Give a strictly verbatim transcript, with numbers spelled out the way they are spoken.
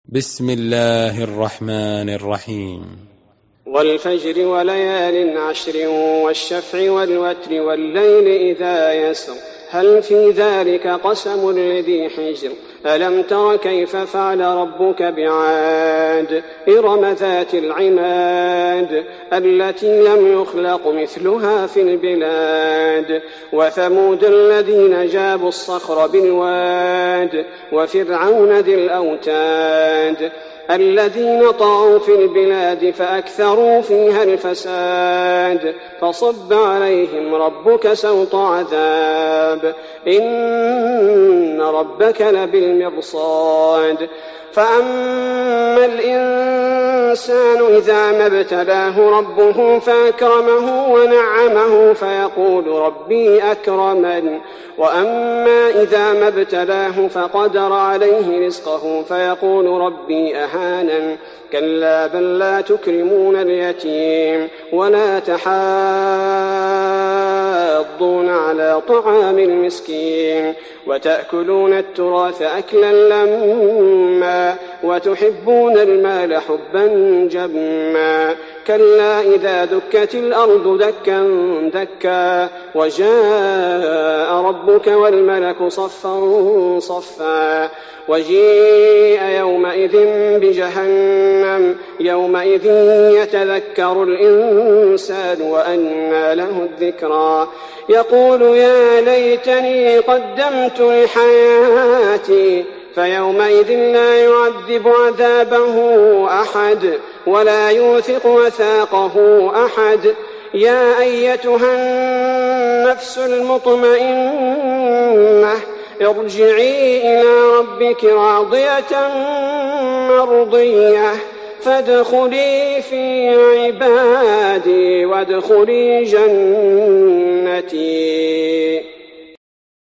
بسم الله الرحمن الرحيم. والفجر وليال عشر والشفع والوتر والليل إذا يسر هل في ذلك قسم لذي حجر ألم تر كيف فعل ربك بعاد إرم ذات العماد التي لم يخلق مثلها في البلاد وثمود الذين جابوا الصخر بالواد وفرعون ذي الأوتاد الذين طغوا في البلاد فأكثروا فيها الفساد فصب عليهم ربك سوط عذاب إن ربك لبالمرصاد فأما الإنسان إذا ما ابتلاه ربه فأكرمه ونعمه فيقول ربي أكرمن وأما إذا ما ابتلاه فقدر عليه رزقه فيقول ربي أهانن كلا بل لا تكرمون اليتيم ولا تحاضون على طعام المسكين وتأكلون التراث أكلا لما وتحبون المال حبا جما كلا إذا دكت الأرض دكا دكا وجاء ربك والملك صفا صفا وجيء يومئذ بجهنم يومئذ يتذكر الإنسان وأنى له الذكرى يقول يا ليتني قدمت لحياتي فيومئذ لا يعذب عذابه أحد ولا يوثق وثاقه أحد يا أيتها النفس المطمئنة ارجعي إلى ربك راضية مرضية فادخلي في عبادي وادخلي جنتي.